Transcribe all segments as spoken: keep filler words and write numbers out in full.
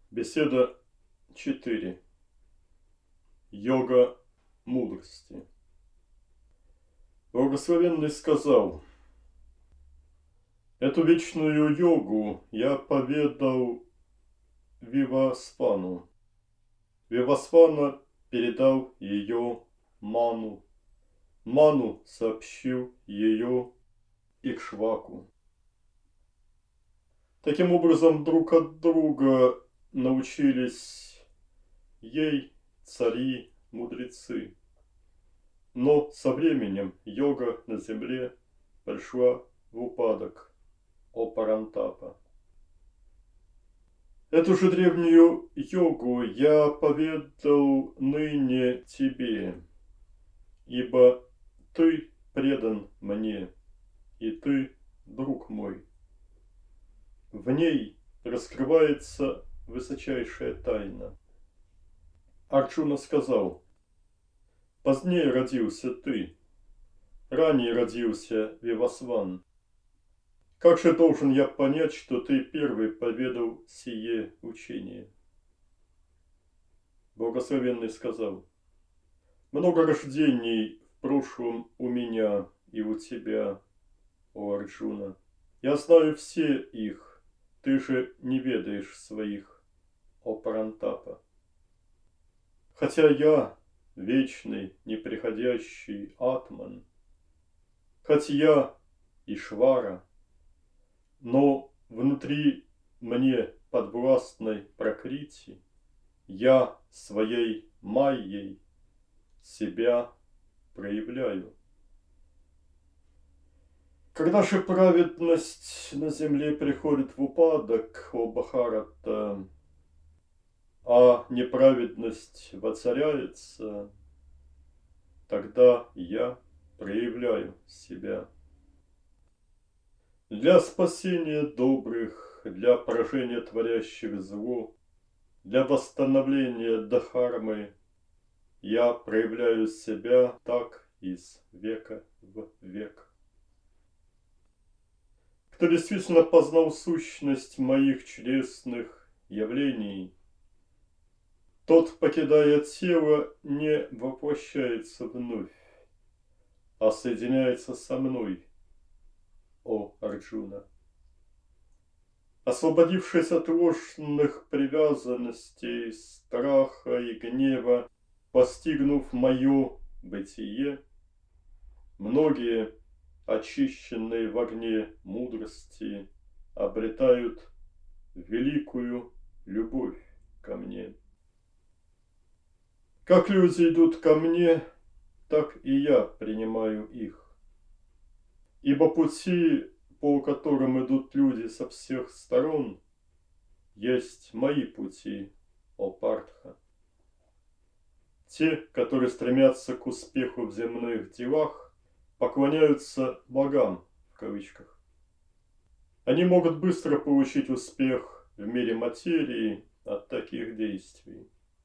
Беседа четыре. Йога мудрости. Благословенный сказал: эту вечную йогу я поведал Вивасвану. Вивасвана передал ее Ману. Ману сообщил ее Икшваку. Таким образом, друг от друга научились ей цари, мудрецы. Но со временем йога на земле пришла в упадок, о Парантапа. Эту же древнюю йогу я поведал ныне тебе, ибо ты предан мне, и ты друг мой. В ней раскрывается высочайшая тайна. Арджуна сказал: позднее родился ты, ранее родился Вивасван. Как же должен я понять, что ты первый поведал сие учение? Благословенный сказал: много рождений в прошлом у меня и у тебя, о Арджуна. Я знаю все их, ты же не ведаешь своих, о Парантапа. Хотя я вечный, неприходящий Атман, хоть я Ишвара, но внутри мне подвластной Пракрити я своей майей себя проявляю. Когда же праведность на земле приходит в упадок, о Бхарата, а неправедность воцаряется, тогда я проявляю себя. Для спасения добрых, для поражения творящих зло, для восстановления Дхармы я проявляю себя так из века в век. Кто действительно познал сущность моих чудесных явлений, тот, покидая тело, не воплощается вновь, а соединяется со мной, о Арджуна. Освободившись от ложных привязанностей, страха и гнева, постигнув мое бытие, многие, очищенные в огне мудрости, обретают великую любовь ко мне. Как люди идут ко мне, так и я принимаю их. Ибо пути, по которым идут люди со всех сторон, есть мои пути, о Партха. Те, которые стремятся к успеху в земных делах, поклоняются богам, в кавычках. Они могут быстро получить успех в мире материи от таких действий.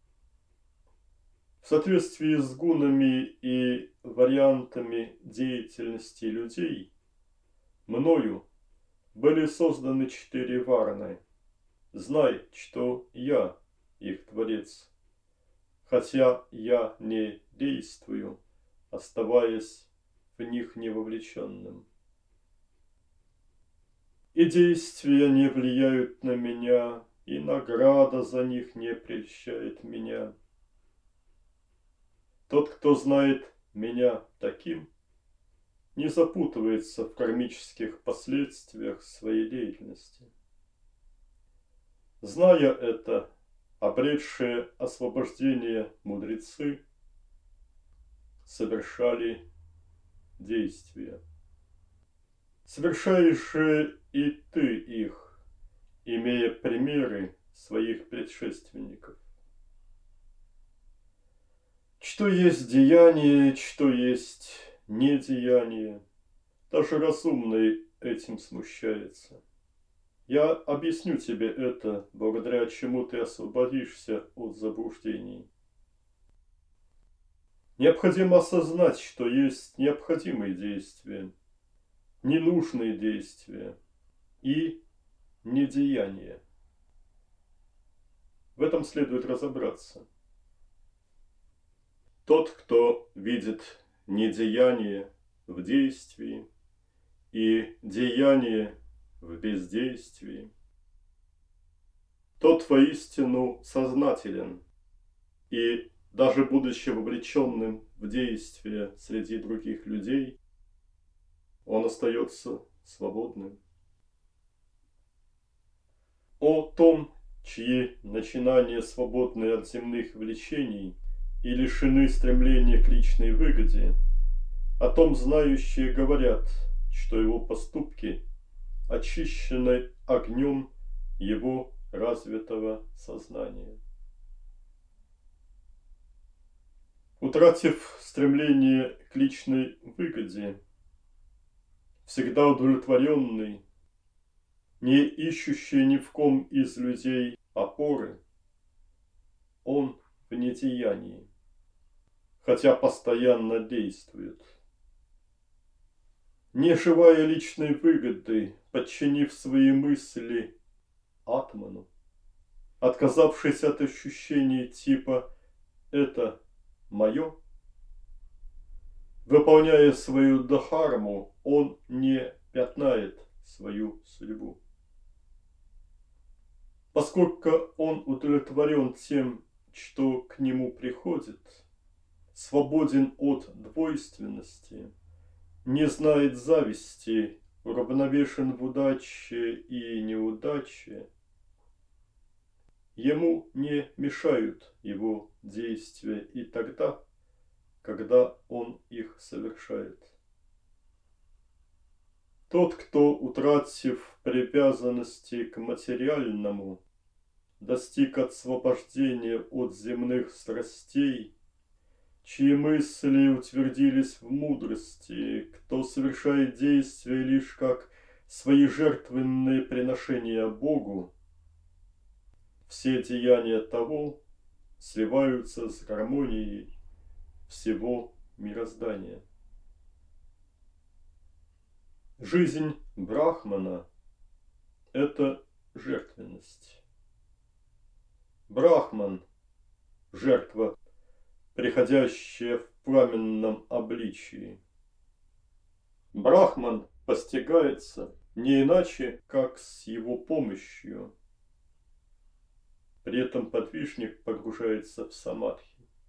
В соответствии с гунами и вариантами деятельности людей, мною были созданы четыре варны. Знай, что я их творец, хотя я не действую, оставаясь в них невовлеченным. И действия не влияют на меня, и награда за них не прельщает меня. Тот, кто знает меня таким, не запутывается в кармических последствиях своей деятельности. Зная это, обретшие освобождение мудрецы совершали действия. Совершаешь же и ты их, имея примеры своих предшественников. Что есть деяние, что есть недеяние, даже разумный этим смущается. Я объясню тебе это, благодаря чему ты освободишься от заблуждений. Необходимо осознать, что есть необходимые действия, ненужные действия и недеяния. В этом следует разобраться. Тот, кто видит недеяние в действии и деяние в бездействии, тот воистину сознателен, и даже будучи вовлеченным в действие среди других людей, он остается свободным. О том, чьи начинания свободны от земных влечений и лишены стремления к личной выгоде, о том знающие говорят, что его поступки очищены огнем его развитого сознания. Утратив стремление к личной выгоде, всегда удовлетворенный, не ищущий ни в ком из людей опоры, он в недеянии, хотя постоянно действует. Не желая личной выгоды, подчинив свои мысли атману, отказавшись от ощущений типа «это мое», выполняя свою дхарму, он не пятнает свою судьбу. Поскольку он удовлетворен тем, что к нему приходит, свободен от двойственности, не знает зависти, уравновешен в удаче и неудаче, ему не мешают его действия и тогда, когда он их совершает. Тот, кто, утратив привязанности к материальному, достиг освобождения от земных страстей, чьи мысли утвердились в мудрости, кто совершает действия лишь как свои жертвенные приношения Богу, все деяния того сливаются с гармонией всего мироздания. Жизнь Брахмана – это жертвенность. Брахман – жертва, приходящая в пламенном обличии. Брахман постигается не иначе, как с его помощью. При этом подвижник погружается в самадхи.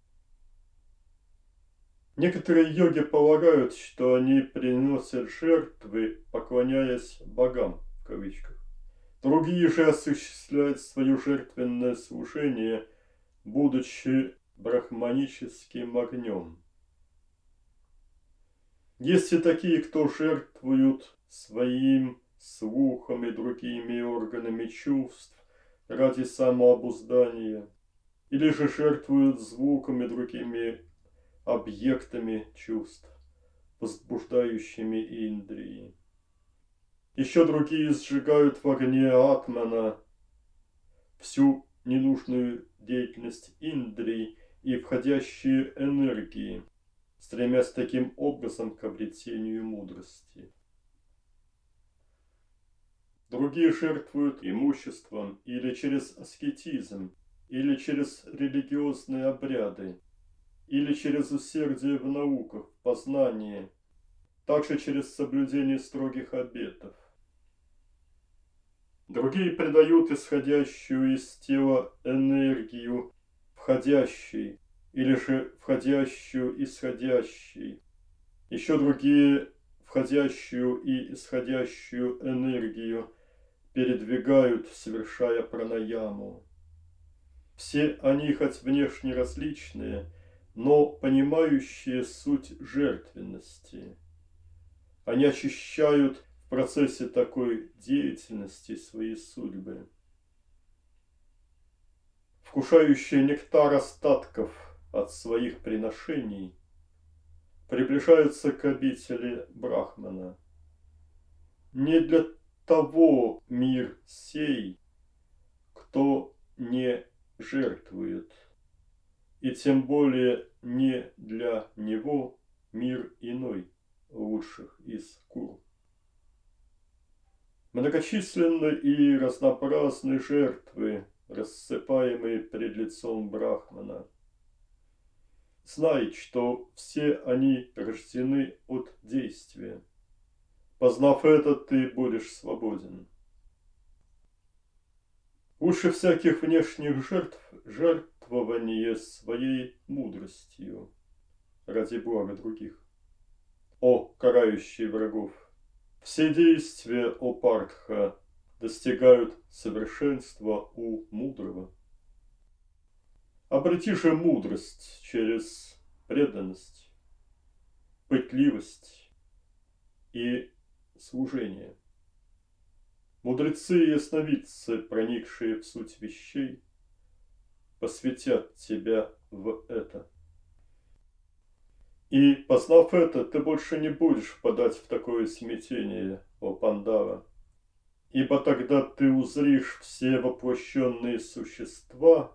Некоторые йоги полагают, что они приносят жертвы, поклоняясь богам, в кавычках. Другие же осуществляют свое жертвенное служение, будучи брахманическим огнем. Есть и такие, кто жертвуют своим слухом и другими органами чувств ради самообуздания, или же жертвуют звуком и другими объектами чувств, возбуждающими индрии. Еще другие сжигают в огне атмана всю ненужную деятельность индрий и входящие энергии, стремясь таким образом к обретению мудрости. Другие жертвуют имуществом или через аскетизм, или через религиозные обряды, или через усердие в науках, в познании, также через соблюдение строгих обетов. Другие придают исходящую из тела энергию входящей, или же входящую исходящей. Еще другие входящую и исходящую энергию передвигают, совершая пранаяму. Все они, хоть внешне различные, но понимающие суть жертвенности. Они очищают в процессе такой деятельности свои судьбы. Вкушающие нектар остатков от своих приношений приближаются к обители Брахмана. Не для того мир сей, кто не жертвует, и тем более не для него мир иной, лучших из кур. Многочисленны и разнообразны жертвы, рассыпающиеся принимаемые пред лицом Брахмана. Знай, что все они рождены от действия. Познав это, ты будешь свободен. Лучше всяких внешних жертв жертвование своей мудростью ради блага других. О, карающий врагов! Все действия, о Партха, достигают совершенства у мудрого. Обрети же мудрость через преданность, пытливость и служение. Мудрецы и ясновидцы, проникшие в суть вещей, посвятят тебя в это. И, познав это, ты больше не будешь впадать в такое смятение, о Пандава, ибо тогда ты узришь все воплощенные существа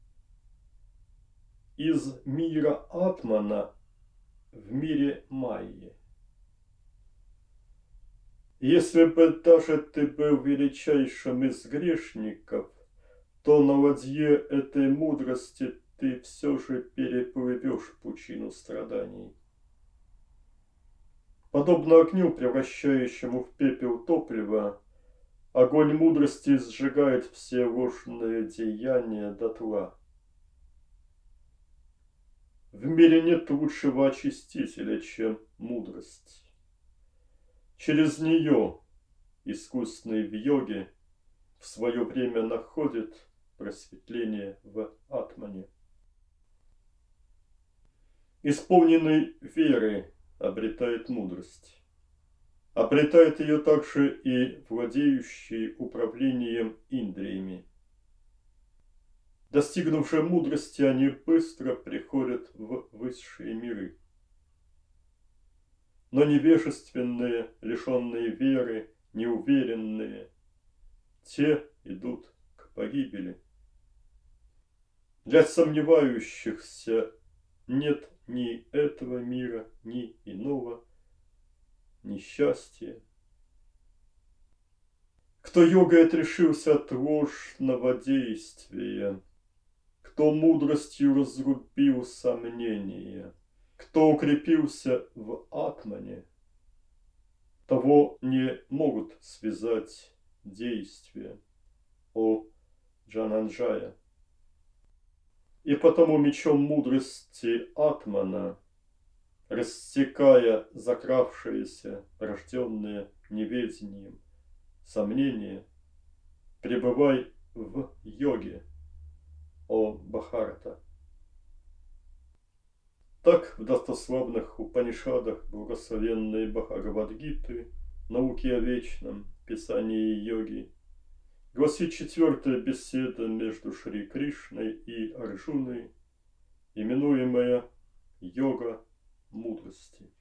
из мира Атмана в мире Майи. Если бы даже ты был величайшим из грешников, то на ладье этой мудрости ты все же переплывешь пучину страданий. Подобно огню, превращающему в пепел топливо, огонь мудрости сжигает все ложные деяния дотла. В мире нет лучшего очистителя, чем мудрость. Через нее искусный в йоге в свое время находит просветление в Атмане. Исполненный веры обретает мудрость. Обретает ее также и владеющий управлением индриями. Достигнувшие мудрости, они быстро приходят в высшие миры. Но невежественные, лишенные веры, неуверенные, те идут к погибели. Для сомневающихся нет ни этого мира, ни иного, ни счастья. Кто йогой отрешился от ложного действия, кто мудростью разрубил сомнения, кто укрепился в Атмане, того не могут связать действия, о Джананджая. И потому мечом мудрости Атмана, рассекая закравшиеся, рожденные неведением, сомнения, пребывай в йоге, о Бхарата. Так в достославных Упанишадах благословенной Бхагавад-гиты, науки о вечном, писании йоги, гласит четвертая беседа между Шри Кришной и Арджуной, именуемая йога мудрости.